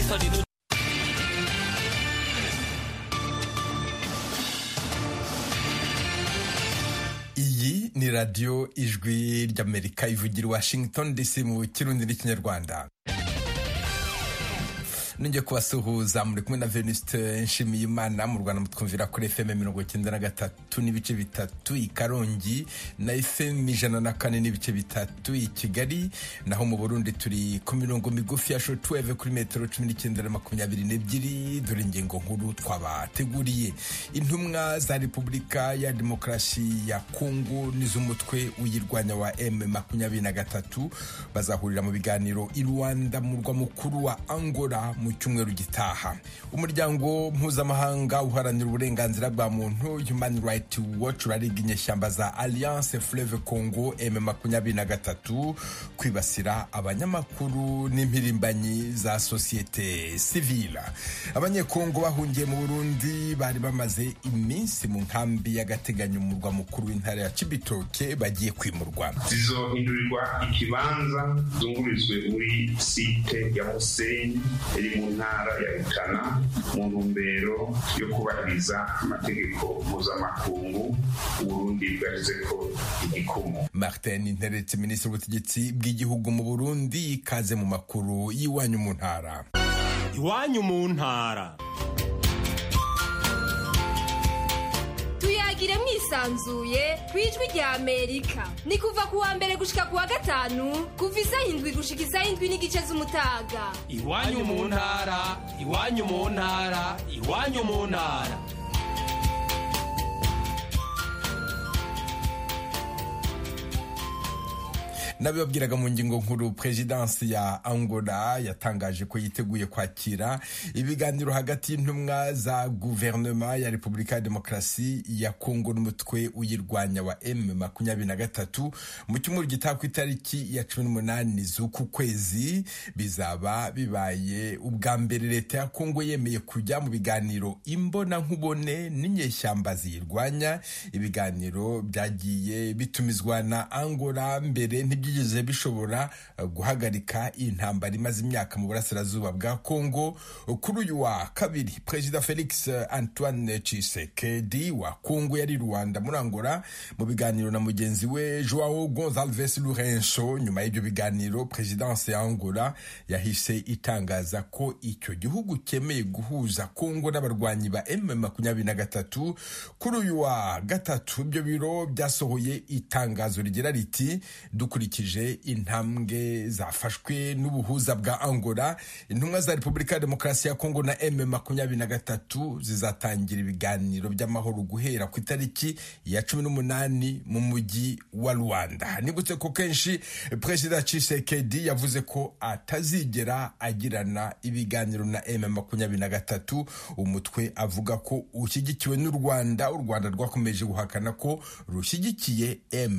Iyi ni radio Ijwi ry'Amerika ivugira Washington DC mu Kirundi n'Ikinyarwanda. Nongeye kubasuhuza muri kumwe na Venuste Nshimiyimana mu Rwanda mutwumvira kuri FM 93 n'ibice bitatu i Karongi na FM 104 n'ibice bitatu i Kigali, naho mu Burundi turi ku mirongo migufi ya shortwave kuri metero 1922. Dore ingingo nkuru twabateguriye. Intumwa za Repubulika ya Demokarasi ya Kongo n'iz'umutwe uyirwanya wa M23 bazahurira mu biganiro i Rwanda mu murwa mukuru wa Angola mu cyumweru gitaha. Umuryango mpuzamahanga uharanira uburenganzira bwa muntu Human Rights Watch urariga inyeshyamba za Alliance Fleuve Congo M23 kwibasira abanyamakuru n'impirimbanyi za societe civile. Abanyekongo bahungiye mu Burundi bari bamaze iminsi mu nkambi y'agateganyo mu murwa mukuru w'intara ya Cibitoke bagiye kwimurwa. Zizohindurirwa ikibanza zungurizwe muri site ya Musenyi iri mu ntara ya Rutana mu ntumbero yo kubahiriza amategeko mpuzamakungu Burundi bwashyize ko igikumu. Martin Nteretse, minisitiri w'ubutegetsi bw'igihugu mu Burundi, ikaze mu makuru y'iwanyu mu ntara. Iwanyu mu ntara. Tuyagire mwisanzuye kwijwi rya Amerika. Ni kuva kuwa mbere gushika kuwa gatanu kuva isaha 7 gushika isaha 7 n'igice z'umutaga. Iwanyu mu ntara, iwanyu mu ntara, iwanyu mu ntara. Nabibabwiraga mu ngingo nkuru, Presidence ya Angola yatangaje ko yiteguye kwakira ibiganiro hagati y'intumwa za guverinoma ya Repubulika ya Demokarasi ya Kongo n'umutwe uyirwanya wa M23 mu cyumweru gitaha ku itariki ya 18 z'uku kwezi. Bizaba bibaye ubwa mbere leta ya Kongo yemeye kujya mu biganiro imbona nkubone n'inyeshyamba ziyirwanya. Ibiganiro byagiye bitumizwa na Angola mbere byigeze bishobora guhagarika intambara imaze imyaka mu burasirazuba bwa Kongo. Kuri uyu wa kabiri, Perezida Felix Antoine Tshisekedi wa Kongo yari Rwanda muri Angola mu biganiro na mugenzi we Joao Gonçalves Lourenço. Nyuma y'ibyo biganiro, Presidence ya Angola yahise itangaza ko icyo gihugu cyemeye guhuza Kongo n'abarwanyi ba M23. Kuri uyu wa gatatu, ibyo biro byasohoye itangazo rigira riti: dukurikije intambwe zafashwe n'ubuhuza bwa Angola, intumwa za Repubulika ya Demokarasi ya Kongo na M23 zizatangira ibiganiro by'amahoro guhera ku itariki ya 18 mu mujyi wa Rwanda. Nibutse ko kenshi Perezida Tshisekedi yavuze ko atazigera agirana ibiganiro na M23, umutwe avuga ko ushyigikiwe n'u Rwanda. U Rwanda rwakomeje guhakana ko rushyigikiye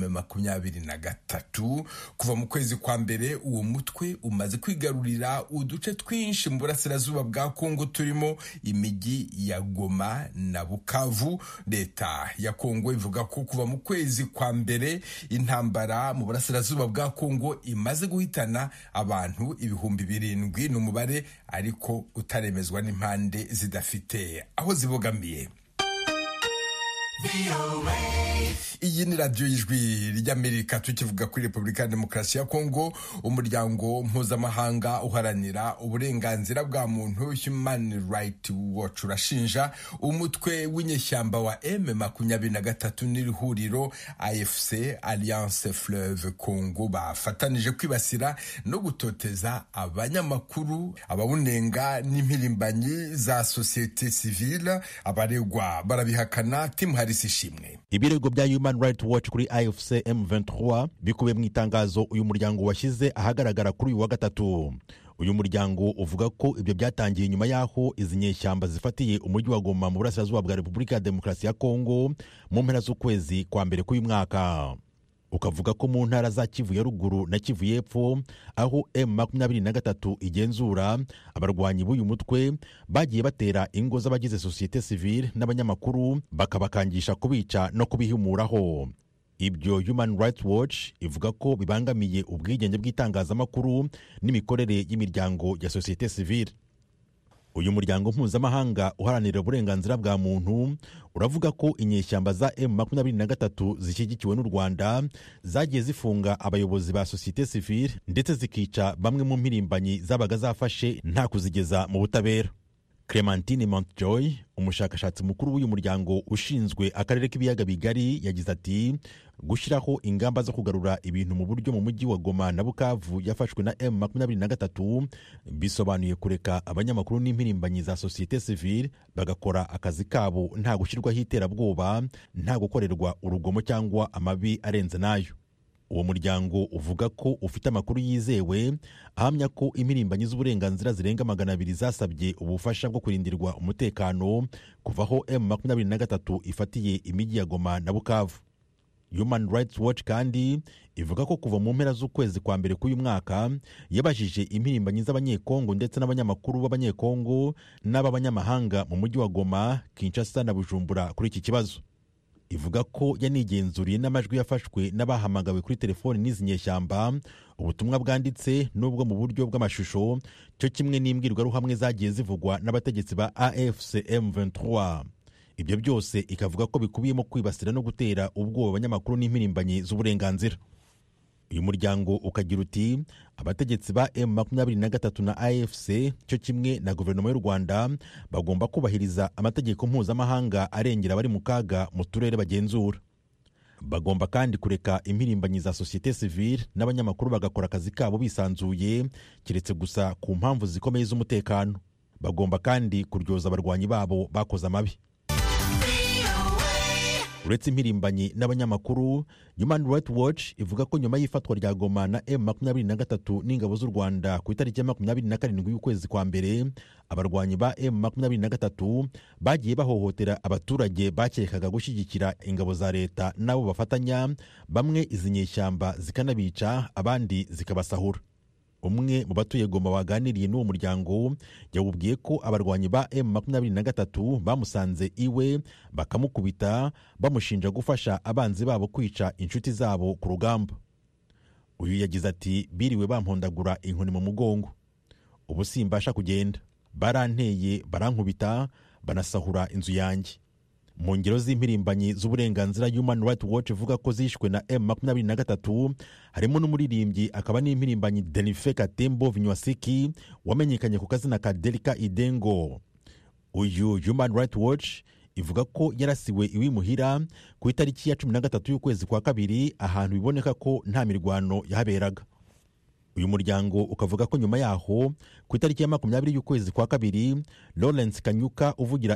M23. Kuva mu kwezi kwa mbere, uwo mutwe umaze kwigarurira uduce twinshi mu burasirazuba bwa Kongo turimo imijyi ya Goma na Bukavu. Leta ya Kongo ivuga ko kuva mu kwezi kwa mbere intambara mu burasirazuba bwa Kongo imaze guhitana abantu 7,000, n'umubare ariko utaremezwa n'impande zidafite aho zibogamiye. Iyi ni radio y'Ijwi ry'Amerika, tukivuga kuri Repubulika ya Demokarasi ya Kongo. Umuryango mpuzamahanga uharanira uburenganzira bwa muntu Human Rights Watch urashinja umutwe w'inyeshyamba wa M23 n'ihuriro AFC Alliance Fleuve Congo bafatanije kwibasira no gutoteza abanyamakuru, abawunenga n'impirimbanyi za societe civile. Abaregwa barabihakana. Tim Harris ishimwe. Ibirego bya Human Rights Watch kuri AFC M23 bikubiye mu itangazo uyu muryango washyize ahagaragara kuri uyu wa gatatu. Uyu muryango uvuga ko ibyo byatangiye nyuma yaho izi nyeshyamba zifatiye umujyi wa Goma mu burasirazuba bwa Repubulika ya Demokarasi ya Kongo mu mpera z'ukwezi kwa mbere k'uyu mwaka. Ukavuga ko mu ntara za Kivu ya ruguru na Kivu y'epfo, aho M23 igenzura, abarwanyi b'uyu mutwe bagiye batera ingo z'abagize societe civile n'abanyamakuru bakabakangisha kubica no kubihumuraho. Ibyo Human Rights Watch ivuga ko bibangamiye ubwigenge bw'itangazamakuru n'imikorere y'imiryango ya societe civile. uyu muryango mpuzamahanga uharanira uburenganzira bwa muntu uravuga ko inyeshyamba za M23 zishyigikiwe n'u Rwanda zagiye zifunga abayobozi ba societe civile ndetse zikica bamwe mu mpirimbanyi zabaga zafashe nta kuzigeza mu butabera. Clementine Montjoy, umushakashatsi mukuru w'uyu muryango ushinzwe akarere k'ibiyaga bigari, yagize ati gushyiraho ingamba zo kugarura ibintu mu buryo mu mujyi wa Goma na Bukavu yafashwe na M23 bisobanuye kureka abanyamakuru n'impirimbanyi za societe civile bagakora akazi kabo nta gushyirwaho iterabwoba, nta gukorerwa urugomo cyangwa amabi arenze nayo. Uwo muryango uvuga ko ufite amakuru yizewe ahamya ko impirimbanyi z'uburenganzira zirenga 200 zasabye ubufasha bwo kurindirwa umutekano kuvaho M23 ifatiye imijyi ya Goma na Bukavu. Human Rights Watch kandi ivuga ko kuva mu mpera z'ukwezi kwa mbere k'uyu mwaka yabajije impirimbanyi z'abanyekongo ndetse n'abanyamakuru b'abanyekongo n'ab'abanyamahanga mu mujyi wa Goma, Kinshasa na Bujumbura kuri iki kibazo. Ivuga ko yanigenzuriye n'amajwi yafashwe n'abahamagawe kuri telefoni n'izi nyeshyamba, ubutumwa bwanditse n'ubwo mu buryo bw'amashusho, cyo kimwe n'imbwirwaruhamwe zagiye zivugwa n'abategetsi ba AFC M23. Ibyo byose ikavuga ko bikubiyemo kwibasira no gutera ubwoba abanyamakuru n'impirimbanyi z'uburenganzira. Uyu muryango ukagira uti abategetsi ba M23 na AFC cyo kimwe na guverinoma y'u Rwanda bagomba kubahiriza amategeko mpuzamahanga arengera abari mu kaga mu turere bagenzura. Bagomba kandi kureka impirimbanyi za societe civile n'abanyamakuru bagakora akazi kabo bisanzuye, kiretse gusa ku mpamvu zikomeye z'umutekano. Bagomba kandi kuryoza abarwanyi babo bakoze amabi. Uretse impirimbanyi n'abanyamakuru, Human Rights Watch ivuga ko nyuma y'ifatwa rya Goma na M23 n'ingabo z'u Rwanda ku itariki ya 27 y'ukwezi kwa mbere, abarwanyi ba M23 bagiye bahohotera abaturage bakekaga gushyigikira ingabo za leta nabo bafatanya, bamwe izi nyeshyamba zikanabica abandi zikabasahura. Umwe mu batuye Goma waganiriye n'uwo muryango yawubwiye ko abarwanyi ba M23 bamusanze iwe bakamukubita bamushinja gufasha abanzi babo kwica inshuti zabo ku rugamba. Uyu yagize ati biriwe bampondagura inkoni mu mugongo, ubu simbasha kugenda, baranteye barankubita banasahura inzu yanjye. Mu ngero z'impirimbanyi z'uburenganzira, Human Rights Watch ivuga ko zishwe na M23 harimo n'umuririmbyi akaba n'impirimbanyi Denife Katembo Vinywasiki wamenyekanye ku kazina ka Delika Idengo. Uyu Human Rights Watch ivuga ko yarasiwe iwimuhira ku itariki ya 13 y'ukwezi kwa kabiri ahantu biboneka ko nta mirwano yahaberaga. Uyu muryango ukavuga ko nyuma yaho ku itariki ya 20 y'ukwezi kwa kabiri, Lawrence Kanyuka uvugira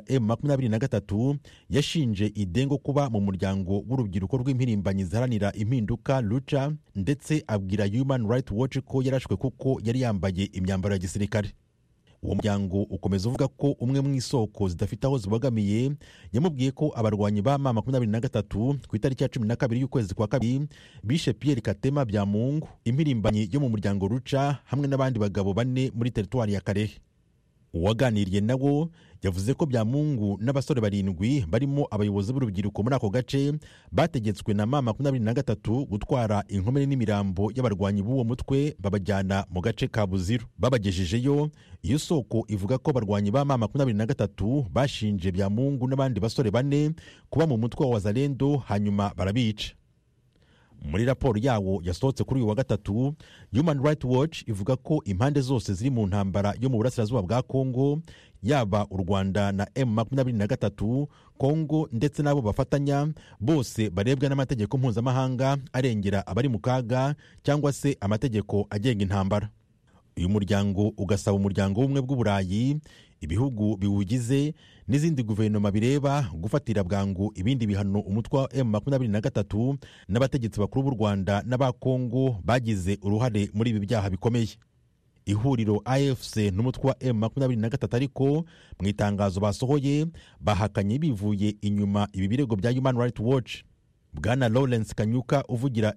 M23 yashinje Idengo kuba mu muryango w'urubyiruko rw'impirimbanyi ziharanira impinduka Lucha, ndetse abwira Human Rights Watch ko yarashwe kuko yari yambaye imyambaro ya gisirikare. Uwo muryango ukomeza uvuga ko umwe mu isoko zidafite aho zibogamiye yamubwiye ko abarwanyi ba M23 ku itariki ya 12 y'ukwezi kwa kabiri bishe Pierre Katema Byamungu, impirimbanyi yo mu muryango Ruca, hamwe n'abandi bagabo 4 muri teritwari ya Karehe. Uwaganiriye nawo yavuze ko Byamungu n'abasore 7 barimo abayobozi b'urubyiruko muri ako gace bategetswe na M23 gutwara inkomere n'imirambo y'abarwanyi b'uwo mutwe babajyana mu gace ka Buziru. Babagejejeyo, iyo soko ivuga ko abarwanyi ba M23 bashinje Byamungu n'abandi basore 4 kuba mu mutwe wa Wazalendo hanyuma barabica. Muri raporo yawo yasohotse kuri uyu wa gatatu, Human Rights Watch ivuga ko impande zose ziri mu ntambara yo mu burasirazuba bwa Kongo, yaba u Rwanda na M23, Kongo ndetse n'abo bafatanya, bose barebwa n'amategeko mpuzamahanga arengera abari mu kaga cyangwa se amategeko agenga intambara. Uyu muryango ugasaba umuryango w'ubumwe bw'Uburayi, ibihugu biwugize n'izindi guverinoma bireba gufatira bwangu ibindi bihano umutwe wa M23 n'abategetsi bakuru b'u Rwanda n'aba Kongo bagize uruhare muri ibi byaha bikomeye. Ihuriro AFC n'umutwe wa M23 ariko mu itangazo basohoye bahakanye bivuye inyuma ibi birego bya Human Rights Watch. Bwana Lawrence Kanyuka uvugira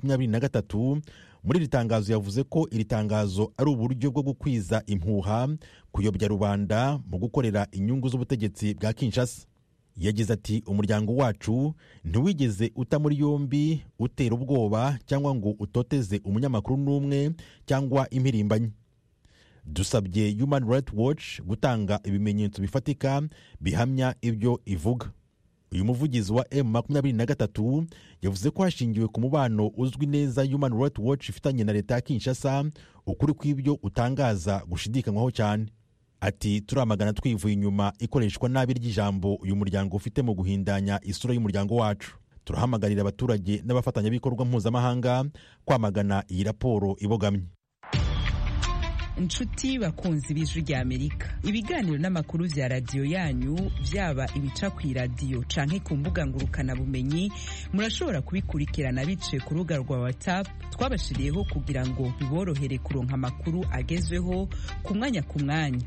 M23 muri iri tangazo yavuze ko iri tangazo ari uburyo bwo gukwiza impuha, kuyobya rubanda mu gukorera inyungu z'ubutegetsi bwa Kinshasa. Yagize ati umuryango wacu ntiwigeze uta muri yombi, utera ubwoba cyangwa ngo utoteze umunyamakuru n'umwe cyangwa impirimbanyi. dusabye Human Rights Watch gutanga ibimenyetso bifatika bihamya ibyo ivuga. Uyu muvugizi wa M23 yavuze ko hashingiwe ku mubano uzwi neza Human Rights Watch ifitanye na leta ya Kinshasa, ukuri kw'ibyo utangaza gushidikanywaho cyane. Ati turamagana twivuye inyuma ikoreshwa nabi ry'ijambo uyu muryango ufite mu guhindanya isura y'umuryango wacu. Turahamagarira abaturage n'abafatanyabikorwa mpuzamahanga kwamagana iyi raporo ibogamye. Inshuti bakunzi b'Ijwi rya Amerika, ibiganiro n'amakuru vya radio yanyu vyaba ibica ku radio canke ku mbuga ngurukana bumenyi murashobora kubikurikirana biciye ku rubuga rwa WhatsApp twabashiriyeho kugira ngo biborohere kuronka amakuru agezweho ku mwanya ku mwanya.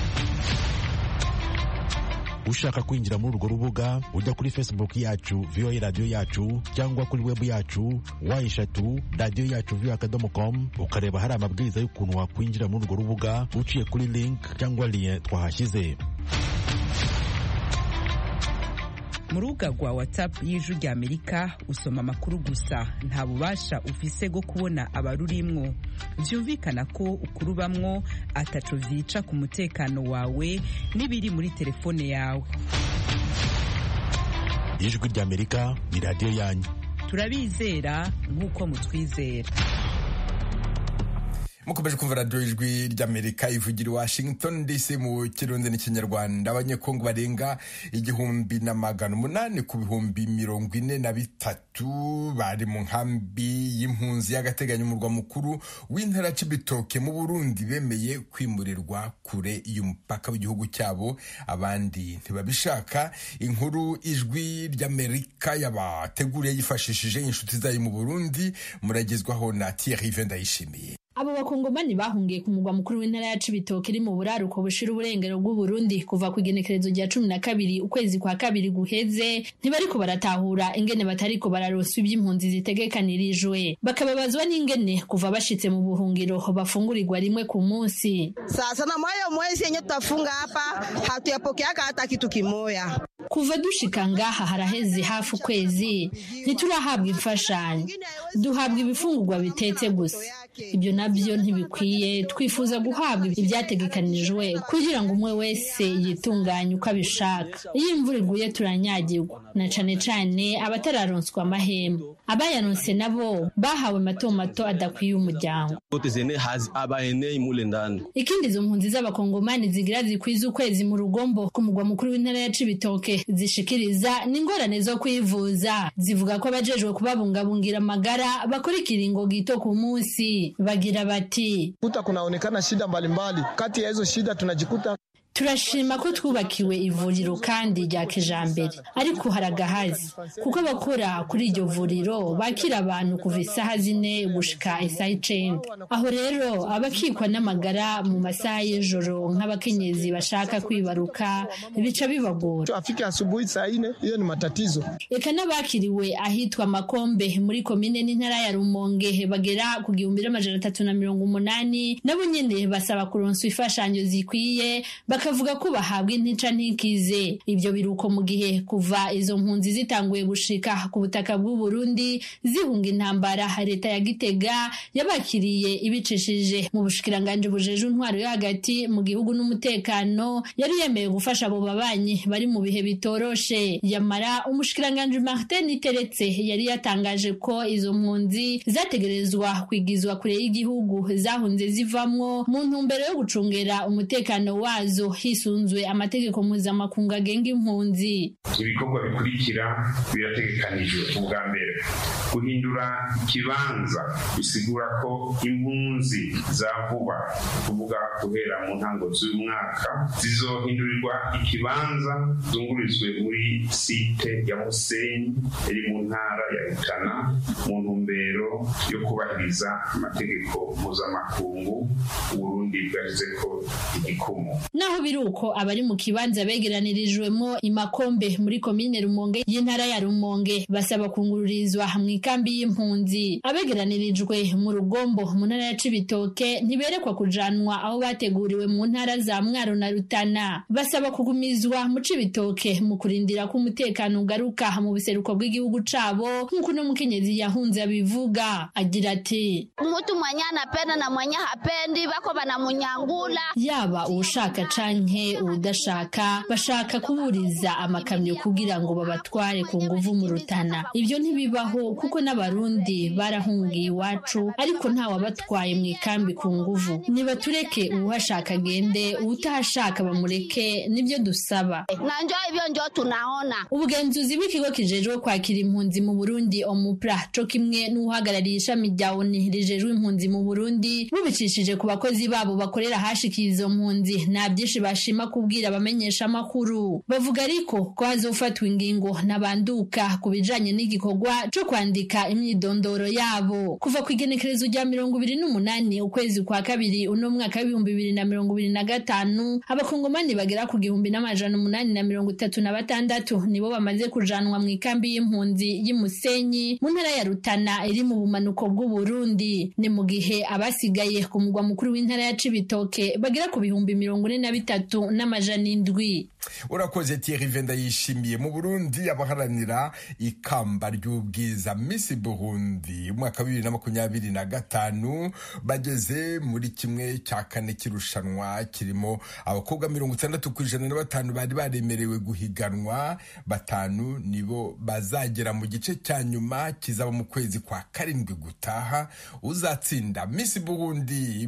Ushaka kwinjira muri urwo rubuga ujya kuri Facebook yacu VOA Radio yacu cyangwa kuri web yacu wa3radio-yacu.com ukareba hari amabwiriza y'ukuntu wakwinjira muri urwo rubuga uciye kuri link cyangwa lien twahashyize. Mu rubuga rwa WhatsApp y'Ijwi rya Amerika usoma amakuru gusa, nta bubasha ufise bwo kubona abarurimwo. Vyumvikana ko ukurubamwo ataco vyica ku mutekano wawe n'ibiri muri telefone yawe. Ijwi rya Amerika ni radio yanyu. Turabizera nk'uko mutwizera. Mukomeje kumva radio Ijwi ry'Amerika ivugira i Washington DC mu Kirundi n'Ikinyarwanda. Abanyekongo barenga 1,800 ku bihumbi 43 bari mu nkambi y'impunzi y'agateganyo mu murwa mukuru w'intara Cibitoke mu Burundi bemeye kwimurirwa kure y'umupaka w'igihugu cyabo, abandi ntibabishaka. Inkuru Ijwi ry'Amerika yabateguriye yifashishije inshuti zayo mu Burundi, muragezwaho na Thierry Vendayishimiye. Abo bakongomani bahungiye ku mugwa mukuru w'intara ya Cibitoke iri mu buraruko bushira uburengero bw'u Burundi kuva ku igenekerezo rya 12 ukwezi kwa kabiri guheze, ntibariko baratahura ingene batariko bararoswa iby'impunzi zitegekanirijwe, bakababazwa n'ingene kuva bashitse mu buhungiro bafungurirwa rimwe ku munsi. Sasa na moyo mwezi yenye tutafunga hapa hatuyapokeaka hata kitu kimoya. Kuva dushika ngaha haraheze hafi ukwezi ntiturahabwa imfashanyo, duhabwa ibifungurwa bitetse gusa. Ibyo nabyo ntibikwiye, twifuza guhabwa ibyategekanijwe kugira ngo umwe wese yitunganye uko abishaka. Iyo imvura iguye turanyagirwa, na cane cane abatararonswa amahema. Abayaronse nabo bahawe mato mato adakwiye umuryango. Ikindi izo mpunzi z'abakongomani zigira zikwiza ukwezi mu rugombo ku mugwa mukuru w'intara ya Cibitoke zishikiriza n'ingorane zo kwivuza. Zivuga ko abajejwe kubabungabungira amagara bakora ikiringo gito ku munsi. Bagira bati kunaonekana shida mbalimbali, kati ya hizo shida tunajikuta turashima ko twubakiwe ivuriro kandi rya kijambere, ariko haragahazi kuko abakora kuri iryo vuriro bakira abantu kuva isaha 4 gushika isaha 9. Aho rero abakikwa n'amagara mu masaha y'ijoro nk'abakenyezi bashaka kwibaruka bica bibagora. Afika asubuhi saa 4, hiyo ni matatizo. Eka n'abakiriwe ahitwa Makombe muri komine n'intara ya Rumonge bagera ku 1380 nabo nyene basaba kuronswa ifashanyo zikwiye, bakavuga ko bahabwa intica ntikize. Ibyo biruko mu gihe kuva izo mpunzi zitanguye gushika ku butaka bw'u Burundi zihunga intambara, leta ya Gitega yabakiriye ibicishije mu bushikiranganje bujeje intwaro yo hagati mu gihugu n'umutekano, yari yemeye gufasha abo babanyi bari mu bihe bitoroshe. Yamara umushikiranganje Martin Iteretse yari yatangaje ko izo mpunzi zategerezwa kwigizwa kure y'igihugu zahunze zivamwo mu ntumbero yo gucungera umutekano wazo hisunzwe amategeko mpuzamakungu agenga impunzi. Ibikorwa bikurikira birategekanijwe. Ubwa mbere, guhindura ikibanza bisigura ko impunzi za vuba, kuvuga guhera mu ntango z'umwaka, zizohindurirwa ikibanza zungurizwe muri site ya Musenyi iri mu ntara ya Rutana mu ntumbero yo kubahiriza amategeko mpuzamakungu Burundi bwashyize ko igikumu. Naho naho biruko abari mu kibanza begeranirijwemo imakombe muri komine Rumonge y'intara ya Rumonge basaba kungururizwa mu ikambi y'impunzi. Abegeranirijwe mu Rugombo mu ntara ya Cibitoke ntiberekwa kujanwa aho bateguriwe mu ntara za Mwaro na Rutana. Basaba kugumizwa mu Cibitoke mu kurindira ko umutekano ugaruka mu buseruko bw'igihugu cabo, nk'uko no mukenyezi yahunze abivuga. Agira ati mtu mwenye anapenda na mwenye hapendi bako banamunyangula. Yaba ushaka canke udashaka bashaka kuburiza amakamyo kugira ngo babatware ku nguvu mu Rutana. Ibyo ntibibaho kuko n'abarundi barahungiye iwacu, ariko nta wabatwaye mu ikambi ku nguvu. Nibatureke uwashaka gende, utashaka bamureke, nibyo dusaba. Na njoo hivyo njoo tunaona. Ubugenzuzi bw'ikigo kijejwe kwakira impunzi mu Burundi OMUPRA co kimwe n'uhagarariye ishami rya ONU rijejwe impunzi mu Burundi bubicishije ku bakozi babo bakorera hashikiye izo mpunzi, nta byinshi bashima kubwira abamenyesha amakuru. Bavuga ariko ko hazofatwa ingingo nabanduka ku bijanye n'igikorwa co kwandika imyidondoro yabo. Kuva ku igenekerezo rya 28 ukwezi kwa kabiri uno mwaka wa 2025 abakongomani bagera ku 1836 nibo bamaze kujanwa mu ikambi y'impunzi y'Imusenyi mu ntara ya Rutana iri mu bumanuko bw'u Burundi. Ni mu gihe abasigaye ku mugwa mukuru w'intara ya Cibitoke bagera ku 43,700. Urakoze Thierry Venda yishimiye. Mu Burundi abaharanira ikamba ry'ubwiza Miss Burundi umwaka wa 2025 bageze muri kimwe cya kane kirushanwa kirimo abakobwa 65% bari baremerewe guhiganwa, 5 nibo bazagera mu gice cya nyuma kizaba mu kwezi kwa karindwi gutaha. Uzatsinda Miss Burundi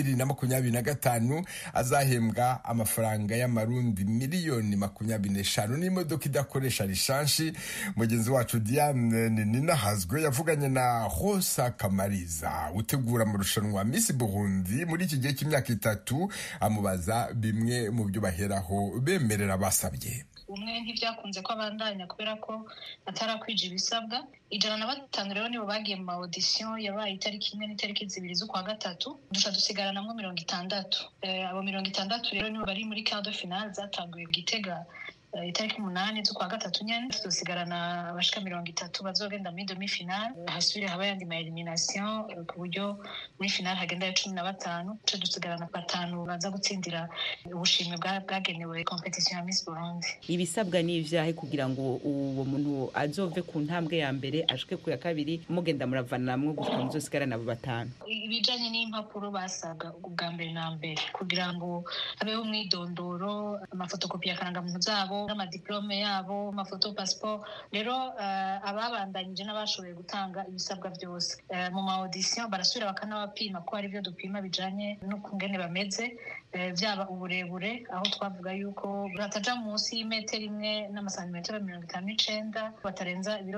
2025 azahembwa amafaranga y'amarundi miliyoni 25 n'imodoka idakoresha lishanshi. Mugenzi wacu Diane Ninahazwe yavuganye na Rosa Kamariza utegura mu rushanwa Miss Burundi muri iki gihe cy'imyaka 3, amubaza bimwe mu byo baheraho bemerera basabye. Umwe ntivyakunze ko abandanya kubera ko atarakwije ibisabwa. 105 rero nibo bagiye mu audition yabaye itariki 1 n'itariki 2 z'ukwa gatatu, dusigaranamwo 60. Abo 60 rero nibo bari muri quart de finale zatanguye Gitega itariki 8 z'ukwa gatatu nyene. Dusigarana abashika 30 bazogenda muri demi finale, hasubire haba yandi ma elimination ku buryo muri finale hagenda 15. Dusigarana 5 baza gutsindira ubushimwe bwagenewe competition ya Miss Burundi. Ibisabwa ni ivyahe kugira ngo uwo muntu azove ku ntambwe ya mbere ashike ku ya kabiri mugenda muravanamwe gushika muzosigarana abo 5? Ibijanye n'impapuro basaga ubwa mbere na mbere kugira ngo habeho umwidondoro, amafotokopi ya karangamuntu zabo, n'amadiplome yabo, amafoto, passport. Rero ababandanyije n'abashoboye gutanga ibisabwa byose mu ma audition barasubira bakanabapima ko ari byo dupima bijanye no kungene bameze, byaba uburebure aho twavuga yuko bataja munsi y'imetero 1 n'amasantimetero 59, batarenza ibiro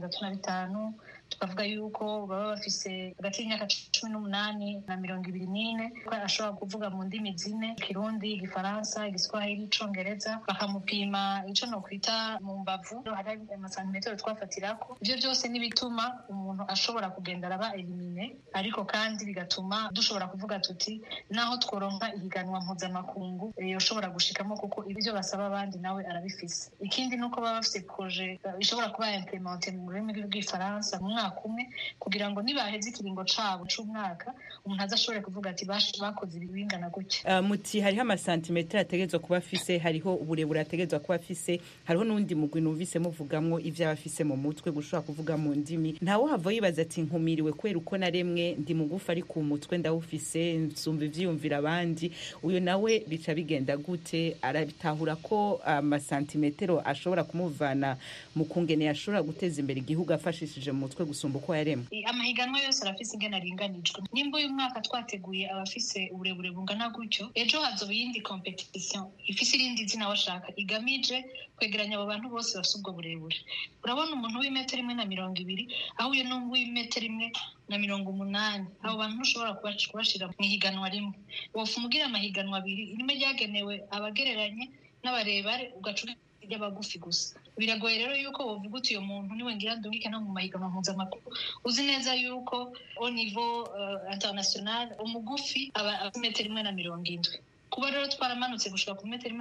65. Tukavuga yuko baba bafise hagati y'imyaka 18 na 24, ko ashobora kuvuga mu ndimi zine: Kirundi, Igifaransa, Igiswahili, Icongereza. Bakamupima ico no kwita mu mbavu, hari amasantimetero twafatirako. Ivyo byose nibituma umuntu ashobora kugenda araba elimine, ariko kandi bigatuma dushobora kuvuga tuti naho tworonka ihiganwa mpuzamakungu yoshobora gushikamo kuko ibyo basaba abandi nawe arabifise. Ikindi nuko baba bafise projet ishobora kuba implementé mu rurimi rw'Igifaransa mu mwaka umwe, kugira ngo nibaheze ikiringo cabo c'umwaka umuntu azashobore kuvuga ati bakoze ibingana gutya. Muti hariho amasantimetero ategezwa kuba afise, hariho uburebure ategezwa kuba afise, hariho n'undi mugwi numvise muvugamwo ivyo abafise mu mutwe gushobora kuvuga mu ndimi. Ntawo hava yibaza ati nkumiriwe kwera uko naremwe, ndi mugufa ari ku mutwe ndawufise, nsumva ivyiyumvira abandi. Uyo nawe bica bigenda gute? Arabitahura ko amasantimetero ashobora kumuvana mu kungene yashobora guteza imbere igihugu afashishije mu mutwe gusumba uko yaremwe? Amahiganwa yose arafise ingene aringanijwe. Nimba uyu mwaka twateguye abafise uburebure bungana gutyo, ejo hazoba iyindi competition ifise irindi zina washaka igamije kwegeranya abo bantu bose bafise ubwo burebure. Urabona umuntu w'imetero 1.20 aho uyu w'imetero 1.80, abo bantu ushobora kubashira mu higanwa rimwe. Wofu mugira amahiganwa 2, rimwe ryagenewe abagereranye n'abarebare ugacuga y'abagufi gusa. Biragoye rero yuko wovuga uti uyo muntu niwe ngira ndungike no mu mahiganwa mpuzamakungu. Uzi neza yuko au niveau international umugufi aba 1.70 m. kuba rero twaramanutse gushika ku metero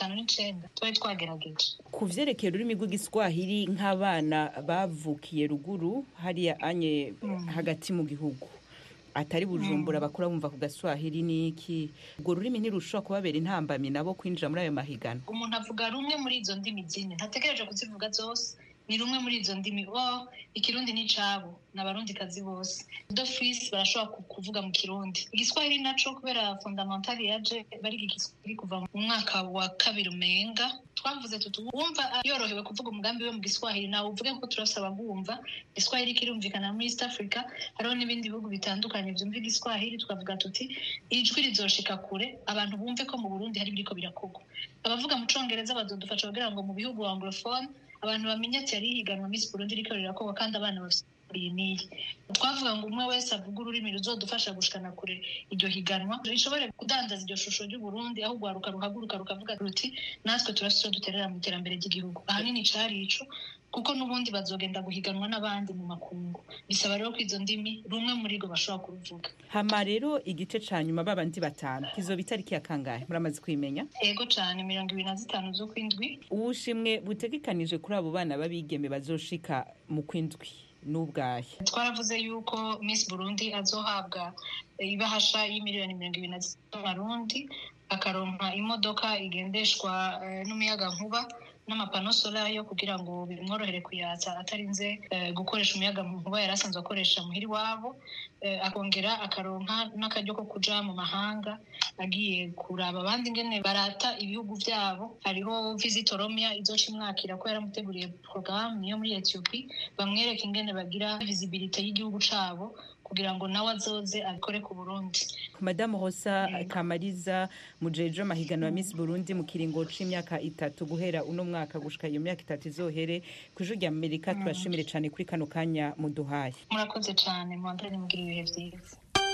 159 twari twagerageje. Ku vyerekeye ururimi rw'igiswahili nk'abana bavukiye ruguru hariya anye hagati mu gihugu atari Bujumbura bakura bumva ku gaswahili niki, ubwo rurimi ntirushobora kubabera intambamyi nabo kwinjira muri ayo mahigano? Umuntu avuga rumwe muri izo ndimi zine, ntategereje kuzivuga zose, ni rumwe muri izo ndimi. Ikirundi ni cabo n'abarundi kazi bose, d'office barashobora kuvuga mu Kirundi. Igiswahili naco kubera fundamental yaje bari igiswahili kuva mu mwaka wa 2 umenga, twavuze wumva yorohewe kuvuga umugambi we mu Giswahili nawe uvuge ko turasaba ngumva Igiswahili kirumvikana muri East Africa. Hariho n'ibindi bihugu bitandukanye byumva Igiswahili, tukavuga tuti ijwi rizoshika kure, abantu bumve ko mu Burundi hari biriko birakogwa. Abavuga mu Congereza bazodufasha kugira ngo mu bihugu anglophone abantu bamenye ati ari higanwa Miss Burundi riko rirakogwa kandi abana bafite iyi. Twavuga ngo umwe wese avuga ururimi ruzodufasha gushikana kure iryo higanwa, rishobore kudandaza iryo shusho ry'u Burundi, aho gwaruka ruhaguruka rukavuga ruti natwe turasho duterera mu iterambere ry'igihugu. Ahanini cari ico, kuko n'ubundi bazogenda guhiganwa n'abandi mu makungu, bisaba rero ko izo ndimi rumwe muri go bashobora kuruvuga. Hama rero igice ca nyuma babandi batanu kizoba itariki ya kangahe muramaze kwimenya? Ego cane 25 zo kwindwi. Ubushimwe butegekanije kuri abo bana babigeme bazoshika mu kwindwi n'ubwahe? Twaravuze yuko Miss Burundi azohabwa ibahasha y'imiliyoni 20 z'amarundi, akaronka imodoka igendeshwa n'umuyaga nkuba n'amapano solar yo kugira ngo bimworohere kuyatsa atarinze gukoresha umuyaga nkuba yarasanzwe akoresha muhiri wabo. Akongera akaronka n'akaryo ko kuja mu mahanga agiye kuraba abandi ingene barata ibihugu vyabo. Hariho Visit Oromia izoca imwakira ko yaramuteguriye programme yo muri Ethiopia, bamwereka ingene bagira visibility y'igihugu cabo kugira ngo nawe azoze akore ku Burundi. Madame Rosa Kamariza mujeje mahigano ya Miss Burundi mu kiringo c'imyaka 3 guhera uno mwaka gushika iyo myaka 3 izohere kw'ijuru rya Amerika. Turashimire cyane kuri kano kanya muduhaye. Murakoze cyane, mwandane mugira ibihe vyiza.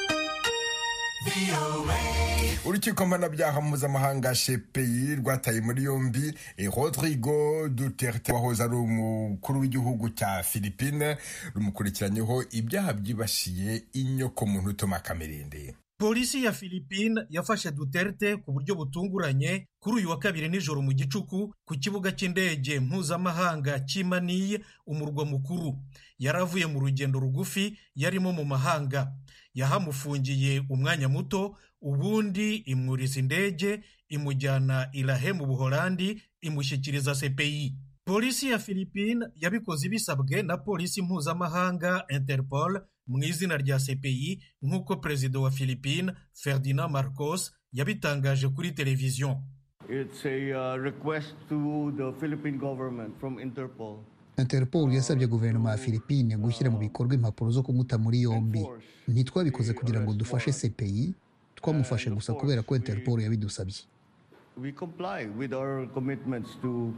Urukiko mpanabyaha mpuzamahanga CPI rwataye muri yombi Rodrigo Duterte wahoze ari umukuru w'igihugu cya Philippines, rumukurikiranyeho ibyaha byibasiye inyoko muntu Thomas Kamerende. Polisi ya Philippines yafashe Duterte ku buryo butunguranye kuri uyu wa 2 nijoro mu gicuku ku kibuga cy'indege mpuzamahanga cy'Manille, umurwa mukuru. Yaravuye mu rugendo rugufi yarimo mu mahanga. Yahamufungiye umwanya muto, ubundi imwuriza indege imujyana i La Haye mu Buholandi imushyikiriza CPI. Polisi ya Philippines yabikoze bisabwe na polisi mpuzamahanga Interpol mu izina rya CPI, nk'uko perezida wa Philippines Ferdinand Marcos yabitangaje kuri televiziyo. It's a request to the Philippine government from Interpol. Interpol yasabye guverinoma ya Philippines gushyira mu bikorwa impapuro zo kumuta muri yombi. Ntitwabikoze kugira ngo dufashe CPI, twamufashe gusa kubera ko Interpol yabidusabye. We comply with our commitments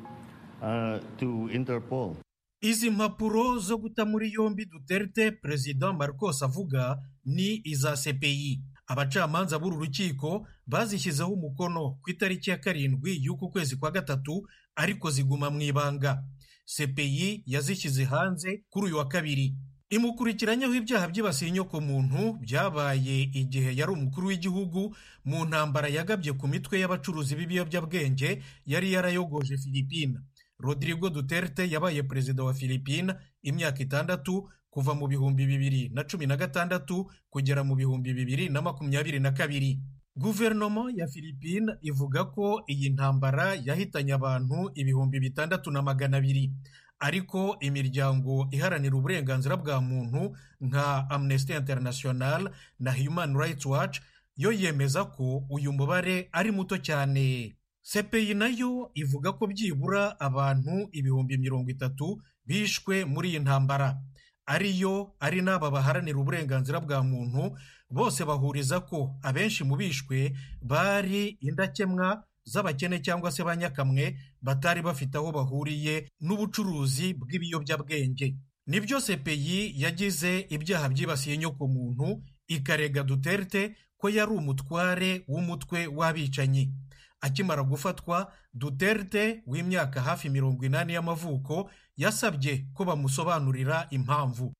to Interpol. Izi mpapuro zo guta muri yombi Duterte President Marcos avuga ni iza CPI. Abacamanza b'uru rukiko bazishyizeho umukono ku itariki ya 7 y'uku kwezi kwa 3, ariko ziguma mu ibanga. CPI yazishyize hanze kuri uyu wa 2. Imukurikiranyeho ibyaha byibasiye inyoko muntu byabaye igihe yari umukuru w'igihugu mu ntambara yagabye ku mitwe y'abacuruzi b'ibiyobyabwenge yari yarayogoje Philippines. Rodrigo Duterte yabaye perezida wa Philippines imyaka 6 kuva mu 2016 kugera mu 2022. Guverinoma ya Philippines ivuga ko iyi ntambara yahitanye abantu 6,200, ariko imiryango iharanira uburenganzira bwa muntu nka Amnesty International na Human Rights Watch yo yemeza ko uyu mubare ari muto cyane. CPI nayo ivuga ko byibura abantu 30,000 bishwe muri iyi ntambara. Ari n'aba baharanira uburenganzira bwa muntu bose bahuriza ko abenshi mu bishwe bari indakemwa z'abakene cyangwa se banyakamwe batari bafite aho bahuriye n'ubucuruzi bw'ibiyobyabwenge. Nibyo CPI yagize ibyaha byibasiye inyoko muntu, ikarega Duterte ko yari umutware w'umutwe w'abicanyi. Akimara gufatwa, Duterte w'imyaka hafi 80 y'amavuko yasabye ko bamusobanurira impamvu.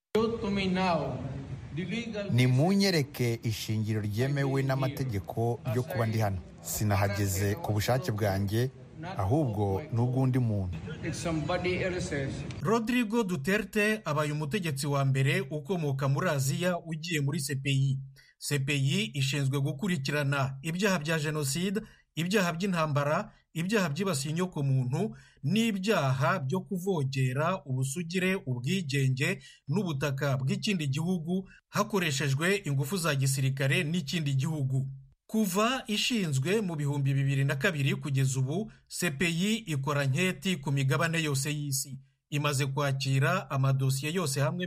Nimunyereke ishingiro ryemewe n'amategeko ryo kuba ndi hano. sinahageze ku bushake bwanjye ahubwo n'ubw'undi muntu. Rodrigo Duterte abaye umutegetsi wa mbere ukomoka muri Aziya ugiye muri CPI. CPI ishinzwe gukurikirana ibyaha bya jenoside, ibyaha by'intambara, ibyaha byibasiye inyokomuntu n'ibyaha byo kuvogera ubusugire, ubwigenge n'ubutaka bw'ikindi gihugu hakoreshejwe ingufu za gisirikare n'ikindi gihugu. Kuva ishinzwe mu 2002 kugeza ubu, CPI ikora nketi ku migabane yose y'isi. Imaze kwakira amadosiye yose hamwe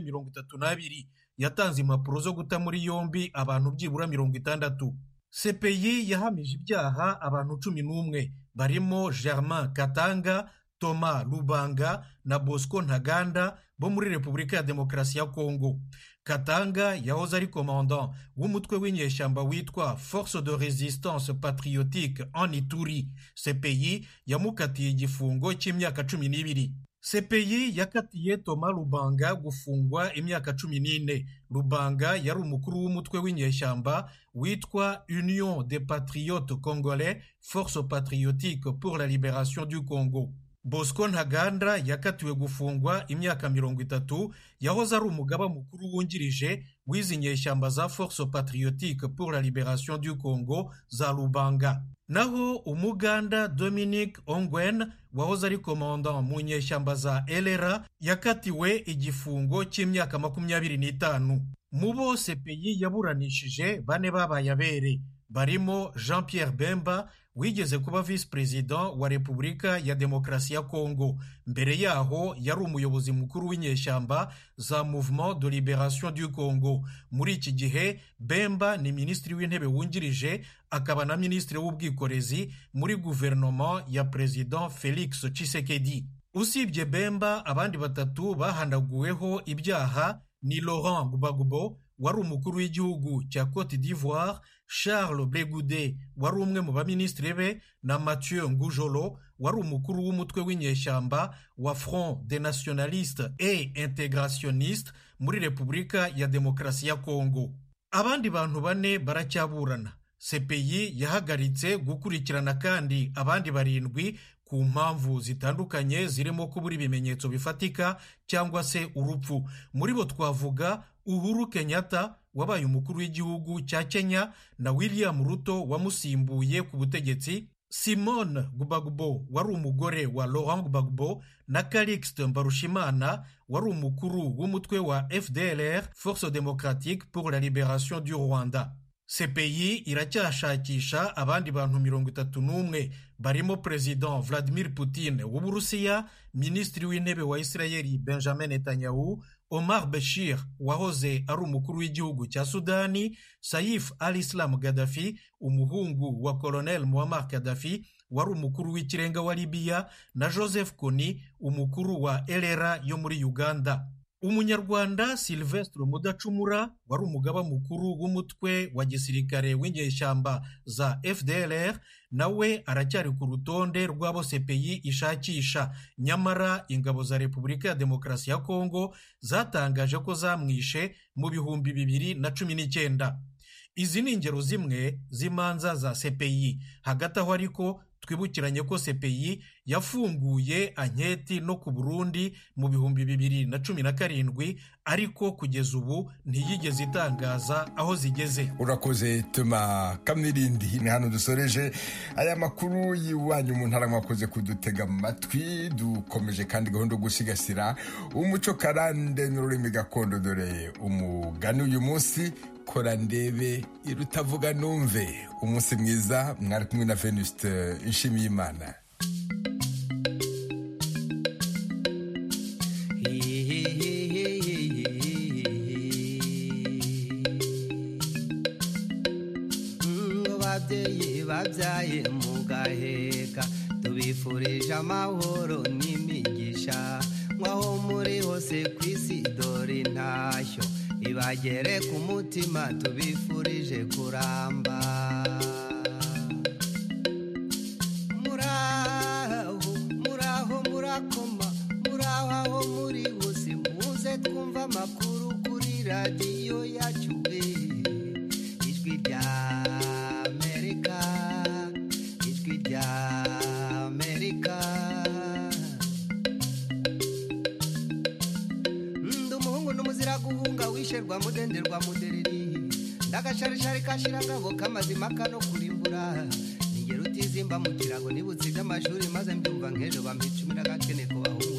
32, yatanze impapuro zo guta muri yombi abantu byibura 60. CPI yahamije ibyaha abantu 11 barimo Germain Katanga, Thomas Lubanga na Bosco Ntaganda bo muri Repubulika ya Demokarasi ya Kongo. Katanga yahoze ari commandant w'umutwe w'inyeshyamba witwa Force de Résistance Patriotique en Ituri. CPI yamukatiye igifungo cy'imyaka 12. CPI yakatiye Thomas Lubanga gufungwa imyaka 14. Lubanga yari umukuru w'umutwe w'inyeshyamba witwa Union des Patriotes Congolais, Force Patriotique pour la Libération du Congo. Bosco Ntaganda yakatiwe gufungwa imyaka 30, yahoze ari umugaba mukuru wungirije w'izi nyeshyamba za Force Patriotique pour la Libération du Congo za Lubanga. Naho Umuganda Dominic Ongwen wahoze ari commandant mu nyeshyamba za LRA yakatiwe igifungo cy'imyaka 25. Mu bo CPI yaburanishije bane babaye abere, barimo Jean-Pierre Bemba wigeze kuba vice president wa Repubulika ya Demokarasi ya Kongo. Mbere yaho yari umuyobozi mukuru w'inyeshyamba za Mouvement de Libération du Congo. Muri iki gihe Bemba ni minisitiri w'intebe wungirije akaba na minisitiri w'ubwikorezi muri guverinoma ya President Felix Tshisekedi. Usibye Bemba, abandi batatu bahanaguweho ibyaha ni Laurent Gbagbo wari umukuru w'igihugu cya Côte d'Ivoire, Charles Blé Goudé wari umwe mu baminisitiri be na Mathieu Ngujolo wari umukuru w'umutwe w'inyeshyamba wa Front des Nationalistes et Intégrationnistes muri Repubulika ya Demokarasi ya Kongo. Abandi bantu bane baracyaburana. CPI yahagaritse gukurikirana kandi abandi 7 ku mpamvu zitandukanye zirimo kubura ibimenyetso bifatika cyangwa se urupfu. Muri bo twavuga Uhuru Kenyatta wabaye umukuru w'igihugu cya Kenya na William Ruto wamusimbuye ku butegetsi, Simone Gbagbo wari umugore wa Laurent Gbagbo na Calixte Mbarushimana wari umukuru w'umutwe wa FDLR, Force Démocratique pour la Libération du Rwanda. CPI iracyashakisha abandi bantu 31 barimo President Vladimir Putin w'Uburusiya, Minisitiri w'intebe wa Israeli Benjamin Netanyahu, Omar Bashir wahoze ari umukuru w'igihugu cya Sudani, Saif al-Islam Gaddafi umuhungu wa Colonel Muammar Gaddafi wari umukuru w'ikirenga wa Libya, na Joseph Kony umukuru wa LRA yo muri Uganda. Umunyarwanda Sylvestre Mudacumura wari umugaba mukuru w'umutwe wa gisirikare w'inyeshyamba za FDLR nawe aracyari ku rutonde rw'abo CPI ishakisha, nyamara ingabo za Repubulika ya Demokarasi ya Kongo zatangaje ko zamwishe mu 2019. Izi ni ingero zimwe z'imanza za CPI. Hagati aho ariko twibukiranye ko CPI yafunguye anketi no ku Burundi mu 2017, ariko kugeza ubu ntiyigeze itangaza aho zigeze. Urakoze Tuma Kamilindi. Ni hano dusoreje aya makuru yiwanyu mu ntara, mwakoze kudutega amatwi. Dukomeje kandi gahunda gusigasira umuco karande n'ururimi gakondo. Dore umugani uyu munsi: kora ndebe irutavuga numve. Umunsi mwiza. Mwari kumwe na Venuste Nshimiyimana. Babyeyi babyaye mugaheka, tubifurije amahoro n'imigisha, mwaho muri hose ku isi dore intashyo ibagere ku mutima, tubifurije kuramba. Muraho murakoma, muraho aho muri hose, muze twumva amakuru kuri radiyo yacu, ijwi rya Amerika ndengerwa mudereri ndagasharishari kashirangabo kamazima kano kurimbura ningero utizimba mu kirago nibutse by'amashuri maze mbyumva nk'ejo bampa 10 n'agakene ko bahunga